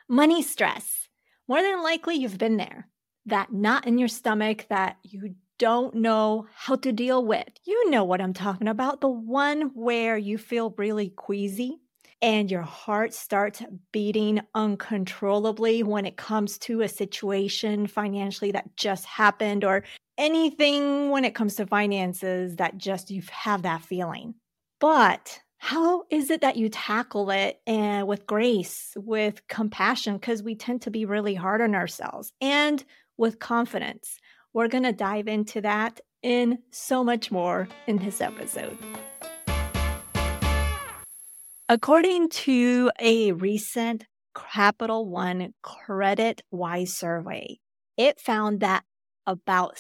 Money stress. More than likely, you've been there. That knot in your stomach that you don't know how to deal with. You know what I'm talking about. The one where you feel really queasy and your heart starts beating uncontrollably when it comes to a situation financially that just happened or anything when it comes to finances that just you have that feeling. But how is it that you tackle it and with grace, with compassion, because we tend to be really hard on ourselves, and with confidence? We're going to dive into that and so much more in this episode. According to a recent Capital One Credit Wise survey, it found that about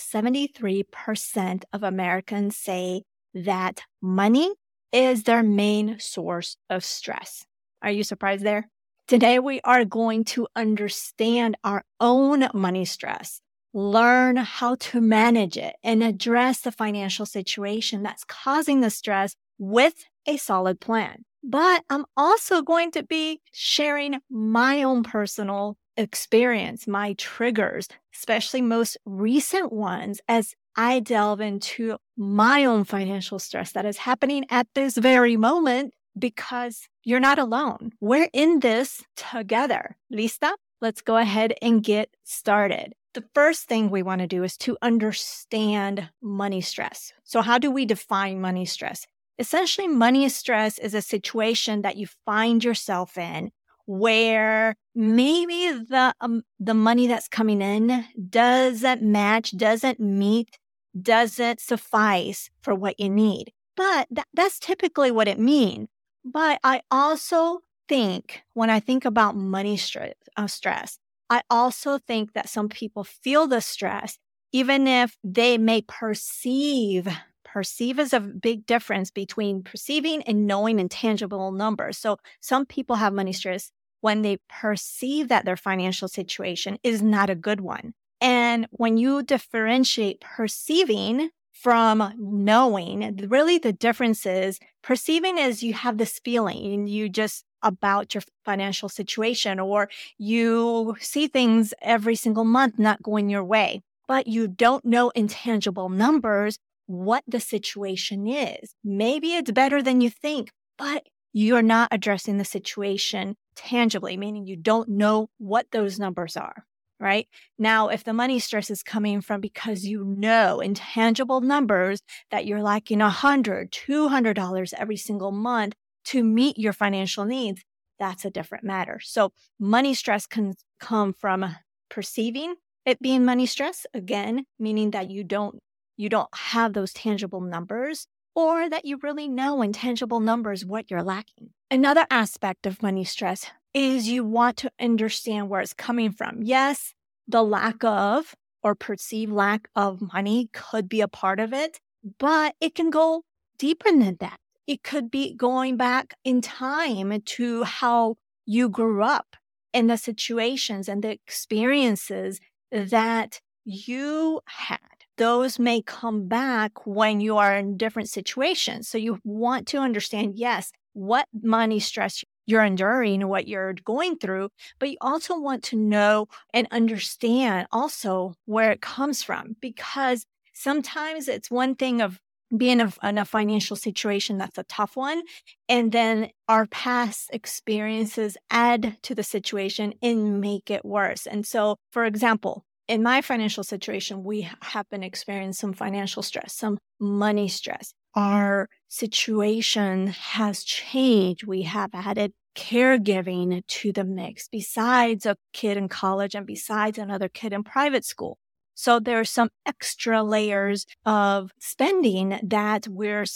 73% of Americans say that money is their main source of stress. Are you surprised there? Today, we are going to understand our own money stress, learn how to manage it, and address the financial situation that's causing the stress with a solid plan. But I'm also going to be sharing my own personal experience, my triggers, especially most recent ones, as I delve into my own financial stress that is happening at this very moment because you're not alone. We're in this together. Lista? Let's go ahead and get started. The first thing we want to do is to understand money stress. So how do we define money stress? Essentially, money stress is a situation that you find yourself in where maybe the money that's coming in doesn't match, doesn't meet, doesn't suffice for what you need. But that's typically what it means. But I also think when I think about money stress, I also think that some people feel the stress, even if they may perceive is a big difference between perceiving and knowing intangible numbers. So some people have money stress when they perceive that their financial situation is not a good one. And when you differentiate perceiving from knowing, really the difference is perceiving is you have this feeling, you just about your financial situation, or you see things every single month not going your way, but you don't know intangible numbers what the situation is. Maybe it's better than you think, but you're not addressing the situation tangibly, meaning you don't know what those numbers are, right? Now, if the money stress is coming from because you know intangible numbers that you're lacking $100, $200 every single month to meet your financial needs, that's a different matter. So money stress can come from perceiving it being money stress, again, meaning that you don't have those tangible numbers, or that you really know in tangible numbers what you're lacking. Another aspect of money stress is you want to understand where it's coming from. Yes, the lack of or perceived lack of money could be a part of it, but it can go deeper than that. It could be going back in time to how you grew up and the situations and the experiences that you had. Those may come back when you are in different situations. So you want to understand, yes, what money stress you're enduring, what you're going through, but you also want to know and understand also where it comes from, because sometimes it's one thing of being in a financial situation that's a tough one, and then our past experiences add to the situation and make it worse. And so, for example, in my financial situation, we have been experiencing some financial stress, some money stress. Our situation has changed. We have added caregiving to the mix, besides a kid in college and besides another kid in private school. So there are some extra layers of spending that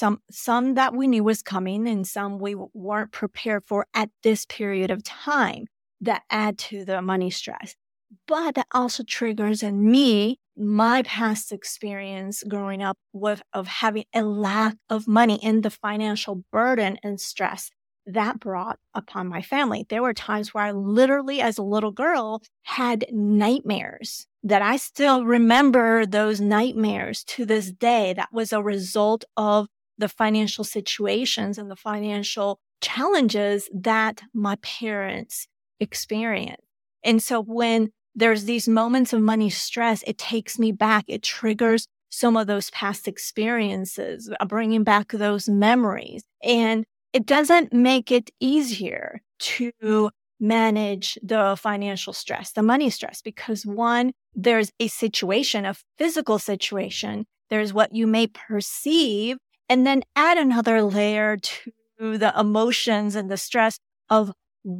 some that we knew was coming and some we weren't prepared for at this period of time that add to the money stress. But that also triggers in me my past experience growing up of having a lack of money and the financial burden and stress that brought upon my family. There were times where I literally, as a little girl, had nightmares that I still remember those nightmares to this day. That was a result of the financial situations and the financial challenges that my parents experienced. And so when there's these moments of money stress, it takes me back. It triggers some of those past experiences, bringing back those memories. And it doesn't make it easier to manage the financial stress, the money stress, because one, there's a situation, a physical situation. There's what you may perceive, and then add another layer to the emotions and the stress of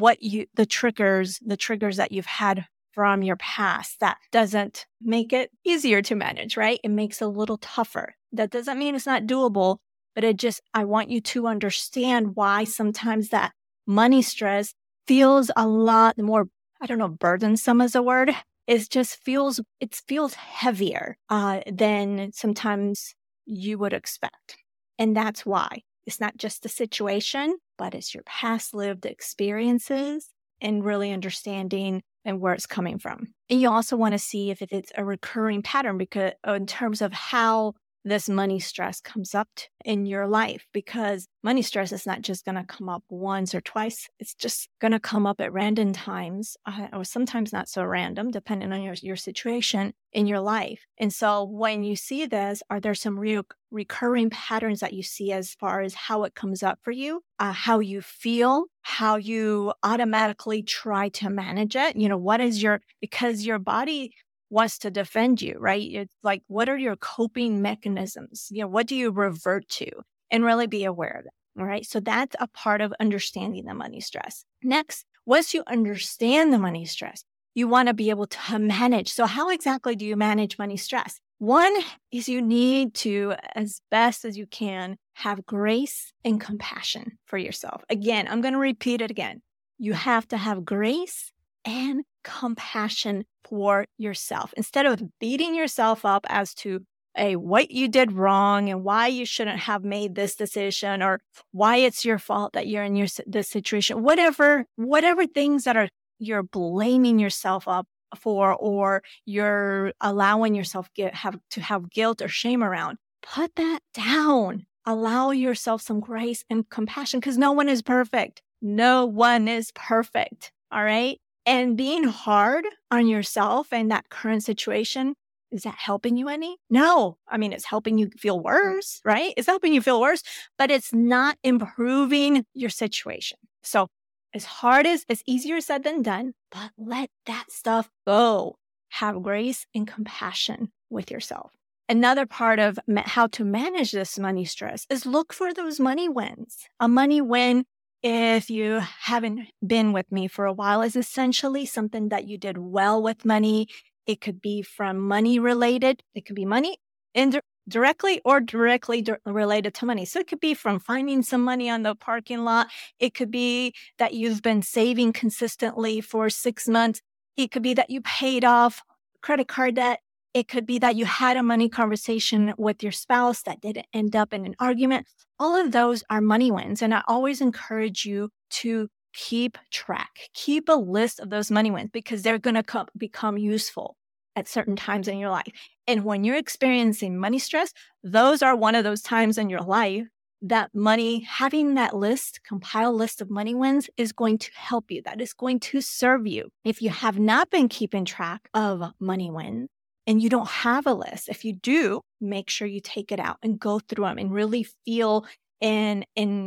the triggers that you've had from your past. That doesn't make it easier to manage, right? It makes it a little tougher. That doesn't mean it's not doable, but I want you to understand why sometimes that money stress feels a lot more, I don't know, burdensome is a word. It feels heavier than sometimes you would expect. And that's why. It's not just the situation, but it's your past lived experiences and really understanding and where it's coming from. And you also want to see if it's a recurring pattern, because in terms of how this money stress comes up in your life, because money stress is not just going to come up once or twice. It's just going to come up at random times, or sometimes not so random, depending on your situation in your life. And so when you see this, are there some recurring patterns that you see as far as how it comes up for you, how you feel, how you automatically try to manage it? Because your body wants to defend you, right? It's like, what are your coping mechanisms? What do you revert to? And really be aware of it. All right. So that's a part of understanding the money stress. Next, once you understand the money stress, you want to be able to manage. So how exactly do you manage money stress? One is you need to, as best as you can, have grace and compassion for yourself. Again, I'm going to repeat it again. You have to have grace and compassion for yourself. Instead of beating yourself up as to what you did wrong and why you shouldn't have made this decision, or why it's your fault that you're in this situation, whatever things that you're blaming yourself up for, or you're allowing yourself to have guilt or shame around, put that down. Allow yourself some grace and compassion, because no one is perfect. No one is perfect. All right. And being hard on yourself and that current situation, is that helping you any? No. I mean, it's helping you feel worse, right? It's helping you feel worse, but it's not improving your situation. So it's easier said than done, but let that stuff go. Have grace and compassion with yourself. Another part of how to manage this money stress is look for those money wins. A money win, if you haven't been with me for a while, is essentially something that you did well with money. It could be from money related. It could be money directly or directly related to money. So it could be from finding some money on the parking lot. It could be that you've been saving consistently for 6 months. It could be that you paid off credit card debt. It could be that you had a money conversation with your spouse that didn't end up in an argument. All of those are money wins. And I always encourage you to keep track, keep a list of those money wins, because they're going to become useful at certain times in your life. And when you're experiencing money stress, those are one of those times in your life that having that compile list of money wins is going to help you. That is going to serve you. If you have not been keeping track of money wins, and you don't have a list, if you do, make sure you take it out and go through them and really feel and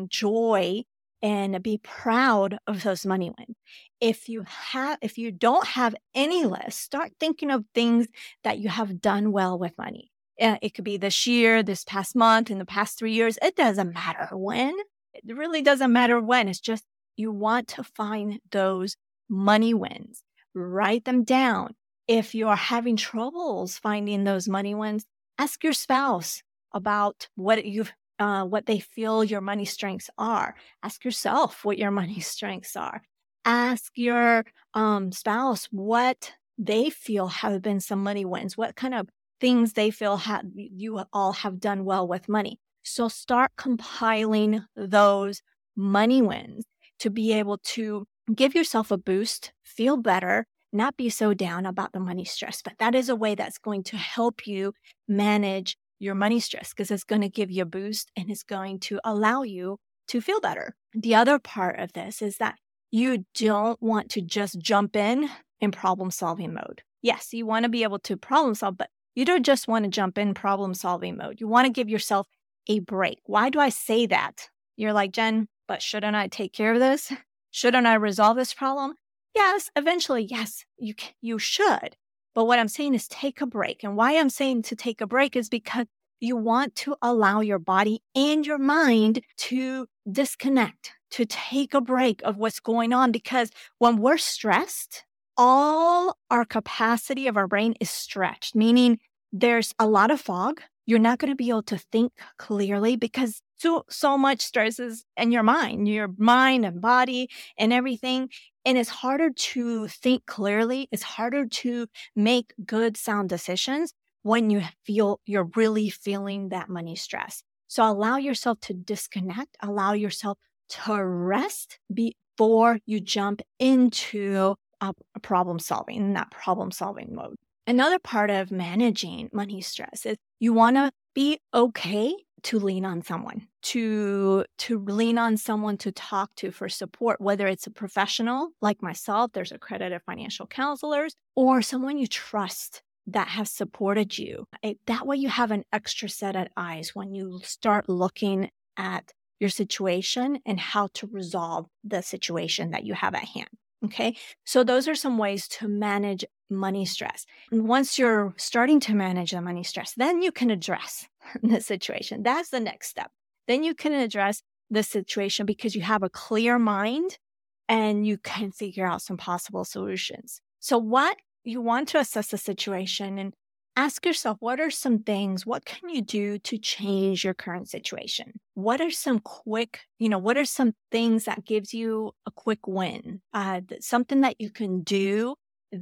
enjoy and be proud of those money wins. If you don't have any list, start thinking of things that you have done well with money. It could be this year, this past month, in the past 3 years. It doesn't matter when. It really doesn't matter when. It's just you want to find those money wins. Write them down. If you are having troubles finding those money wins, ask your spouse about what they feel your money strengths are. Ask yourself what your money strengths are. Ask your spouse what they feel have been some money wins, what kind of things they feel you all have done well with money. So start compiling those money wins to be able to give yourself a boost, feel better, not be so down about the money stress. But that is a way that's going to help you manage your money stress, because it's going to give you a boost and it's going to allow you to feel better. The other part of this is that you don't want to just jump in in problem solving mode. Yes, you want to be able to problem solve, but you don't just want to jump in problem solving mode. You want to give yourself a break. Why do I say that? You're like, Jen, but shouldn't I take care of this? Shouldn't I resolve this problem? Yes, eventually, yes, you should. But what I'm saying is take a break. And why I'm saying to take a break is because you want to allow your body and your mind to disconnect, to take a break of what's going on. Because when we're stressed, all our capacity of our brain is stretched, meaning there's a lot of fog. You're not going to be able to think clearly because so much stress is in your mind and body and everything. And it's harder to think clearly. It's harder to make good, sound decisions when you're really feeling that money stress. So allow yourself to disconnect, allow yourself to rest before you jump into a problem solving, in that problem solving mode. Another part of managing money stress is you want to be okay to lean on someone, to lean on someone to talk to for support, whether it's a professional like myself, there's accredited financial counselors, or someone you trust that have supported you. That way you have an extra set of eyes when you start looking at your situation and how to resolve the situation that you have at hand. Okay, so those are some ways to manage money stress. And once you're starting to manage the money stress, then you can address the situation. That's the next step. Then you can address the situation because you have a clear mind and you can figure out some possible solutions. So what you want to assess the situation and ask yourself, what are some things, what can you do to change your current situation? What are some what are some things that gives you a quick win? Something that you can do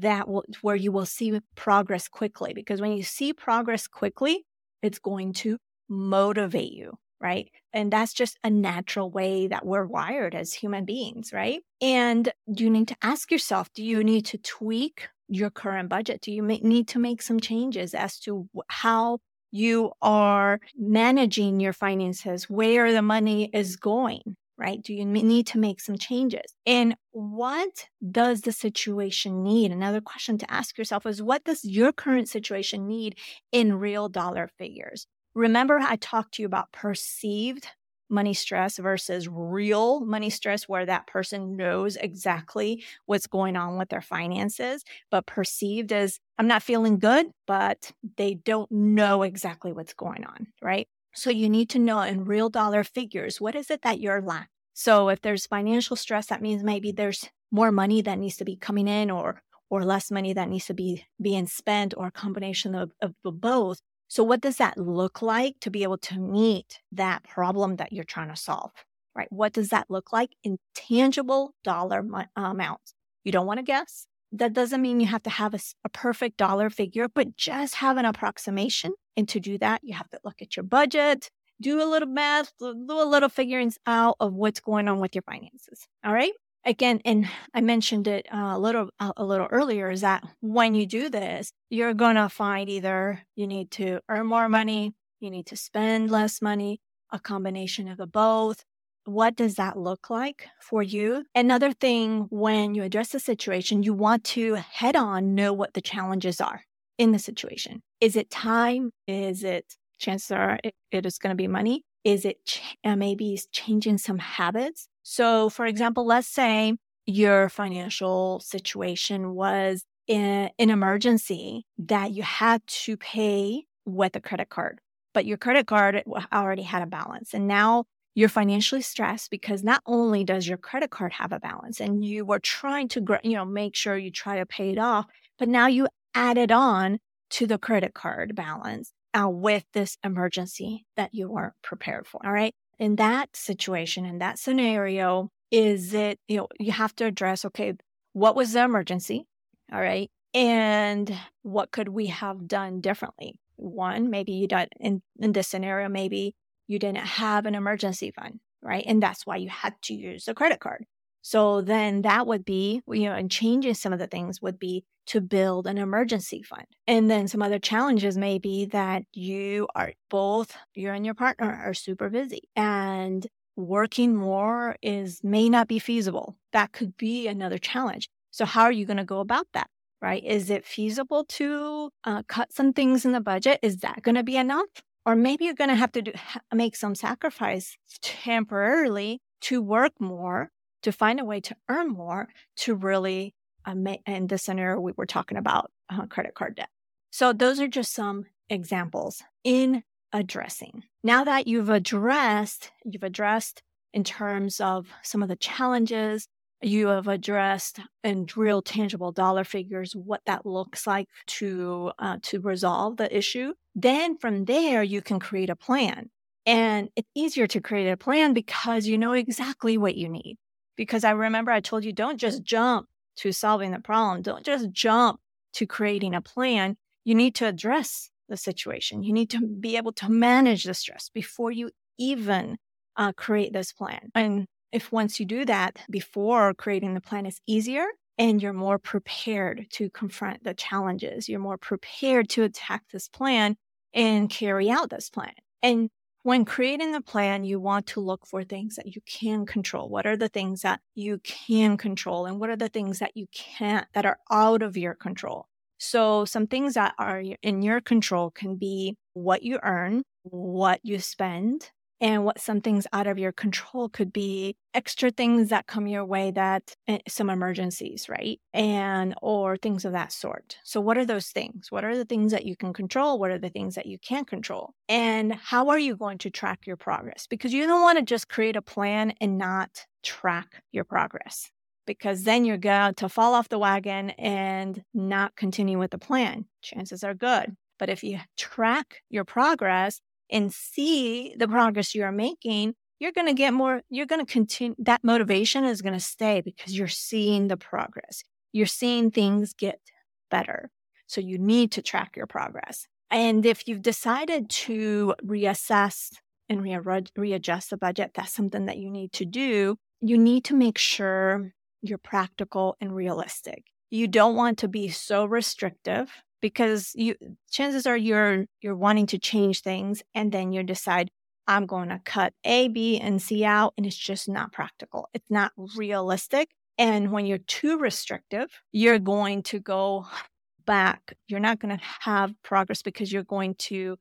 where you will see progress quickly. Because when you see progress quickly, it's going to motivate you, right? And that's just a natural way that we're wired as human beings, right? And you need to ask yourself, do you need to tweak your current budget? Do you need to make some changes as to how you are managing your finances, where the money is going, right? Do you need to make some changes? And what does the situation need? Another question to ask yourself is, what does your current situation need in real dollar figures? Remember, I talked to you about perceived money stress versus real money stress, where that person knows exactly what's going on with their finances, but perceived as, I'm not feeling good, but they don't know exactly what's going on, right? So you need to know in real dollar figures, what is it that you're lacking? So if there's financial stress, that means maybe there's more money that needs to be coming in or less money that needs to be being spent, or a combination of both. So what does that look like to be able to meet that problem that you're trying to solve, right? What does that look like in tangible dollar amounts? You don't want to guess. That doesn't mean you have to have a perfect dollar figure, but just have an approximation. And to do that, you have to look at your budget, do a little math, do a little figuring out of what's going on with your finances. All right. Again, and I mentioned it a little earlier, is that when you do this, you're going to find either you need to earn more money, you need to spend less money, a combination of the both. What does that look like for you? Another thing, when you address the situation, you want to head on know what the challenges are in the situation. Is it time? Is it, chances are it is going to be money? Is it maybe changing some habits? So, for example, let's say your financial situation was an emergency that you had to pay with a credit card, but your credit card already had a balance. And now you're financially stressed because not only does your credit card have a balance and you were trying to, make sure you try to pay it off, but now you added on to the credit card balance with this emergency that you weren't prepared for. All right. In that situation, in that scenario, is it, you have to address, okay, what was the emergency? All right. And what could we have done differently? One, maybe you did in this scenario, maybe you didn't have an emergency fund, right? And that's why you had to use a credit card. So then that would be, and changing some of the things would be to build an emergency fund. And then some other challenges may be that you and your partner are super busy and working more may not be feasible. That could be another challenge. So how are you going to go about that? Right? Is it feasible to cut some things in the budget? Is that going to be enough? Or maybe you're going to have to make some sacrifice temporarily to work more, to find a way to earn more, to really, in this scenario, we were talking about credit card debt. So those are just some examples in addressing. Now that you've addressed in terms of some of the challenges, you have addressed in real tangible dollar figures what that looks like to resolve the issue. Then from there, you can create a plan. And it's easier to create a plan because you know exactly what you need. Because I remember I told you, don't just jump to solving the problem. Don't just jump to creating a plan. You need to address the situation. You need to be able to manage the stress before you even create this plan. And if once you do that before creating the plan, it's easier and you're more prepared to confront the challenges. You're more prepared to attack this plan and carry out this plan. And when creating the plan, you want to look for things that you can control. What are the things that you can control? And what are the things that you can't, that are out of your control? So some things that are in your control can be what you earn, what you spend, and what some things out of your control could be extra things that come your way, that some emergencies, right? Or things of that sort. So what are those things? What are the things that you can control? What are the things that you can't control? And how are you going to track your progress? Because you don't want to just create a plan and not track your progress, because then you're going to fall off the wagon and not continue with the plan. Chances are good. But if you track your progress and see the progress you're making, you're going to get more, you're going to continue, that motivation is going to stay because you're seeing the progress. You're seeing things get better. So you need to track your progress. And if you've decided to reassess and readjust the budget, that's something that you need to do. You need to make sure you're practical and realistic. You don't want to be so restrictive, because chances are you're wanting to change things and then you decide, I'm going to cut A, B, and C out, and it's just not practical. It's not realistic. And when you're too restrictive, you're going to go back. You're not going to have progress because you're going to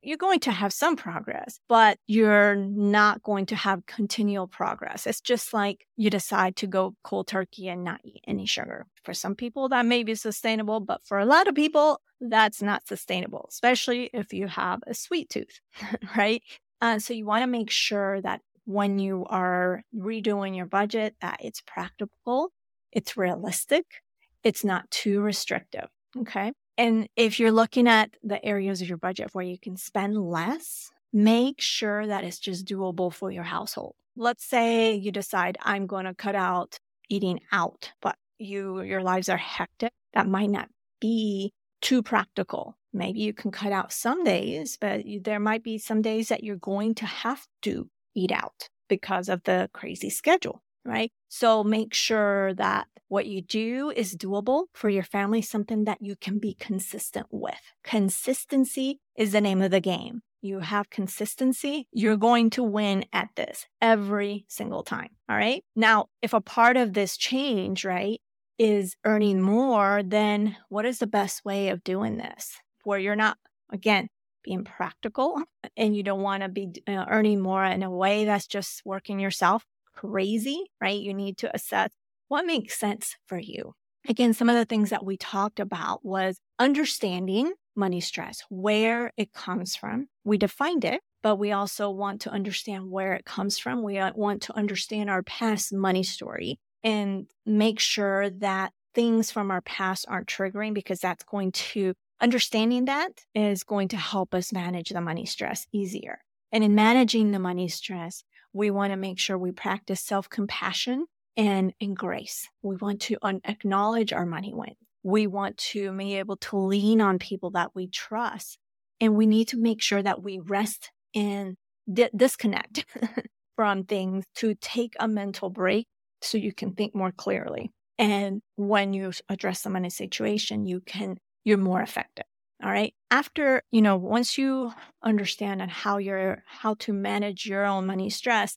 have some progress, but you're not going to have continual progress. It's just like you decide to go cold turkey and not eat any sugar. For some people, that may be sustainable, but for a lot of people, that's not sustainable, especially if you have a sweet tooth, right? So you want to make sure that when you are redoing your budget, that it's practical, it's realistic, it's not too restrictive, okay? And if you're looking at the areas of your budget where you can spend less, make sure that it's just doable for your household. Let's say you decide, I'm going to cut out eating out, but your lives are hectic. That might not be too practical. Maybe you can cut out some days, but there might be some days that you're going to have to eat out because of the crazy schedule, right? So make sure that what you do is doable for your family, something that you can be consistent with. Consistency is the name of the game. You have consistency, you're going to win at this every single time. All right. Now, if a part of this change, right, is earning more, then what is the best way of doing this? Where you're not, again, being practical and you don't want to be earning more in a way that's just working yourself crazy, right? You need to assess what makes sense for you. Again, some of the things that we talked about was understanding money stress, where it comes from. We defined it, but we also want to understand where it comes from. We want to understand our past money story and make sure that things from our past aren't triggering, because that's going to, understanding that is going to help us manage the money stress easier. And in managing the money stress, we want to make sure we practice self-compassion and in grace. We want to acknowledge our money wins. We want to be able to lean on people that we trust. And we need to make sure that we rest and disconnect from things to take a mental break so you can think more clearly. And when you address the money situation, you're more effective. All right. After, once you understand on how to manage your own money stress,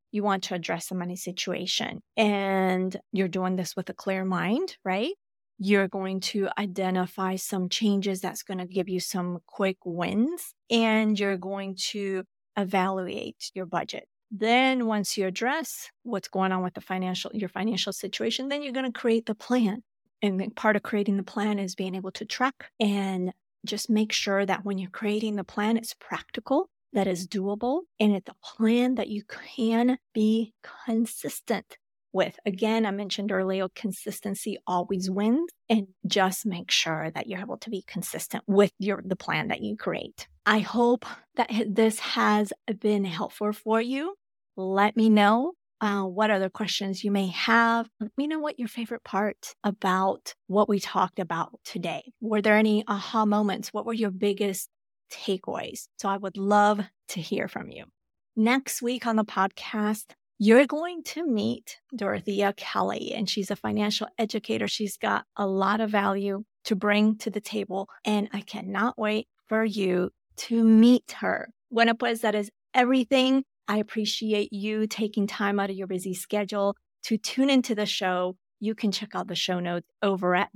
you want to address the money situation. And you're doing this with a clear mind, right? You're going to identify some changes that's going to give you some quick wins, and you're going to evaluate your budget. Then once you address what's going on with your financial situation, then you're going to create the plan. And part of creating the plan is being able to track and just make sure that when you're creating the plan, it's practical, that is doable, and it's a plan that you can be consistent with. Again, I mentioned earlier, consistency always wins, and just make sure that you're able to be consistent with the plan that you create. I hope that this has been helpful for you. Let me know what other questions you may have. Let me know what your favorite part about what we talked about today. Were there any aha moments? What were your biggest takeaways? So I would love to hear from you. Next week on the podcast, you're going to meet Dorothea Kelly, and she's a financial educator. She's got a lot of value to bring to the table, and I cannot wait for you to meet her. Bueno, pues that is everything. I appreciate you taking time out of your busy schedule to tune into the show. You can check out the show notes over at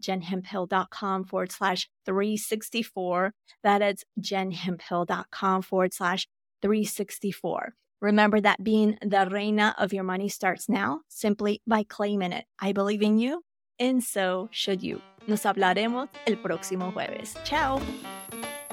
jenhemphill.com/364. That is jenhemphill.com/364. Remember that being the reina of your money starts now, simply by claiming it. I believe in you, and so should you. Nos hablaremos el próximo jueves. Ciao.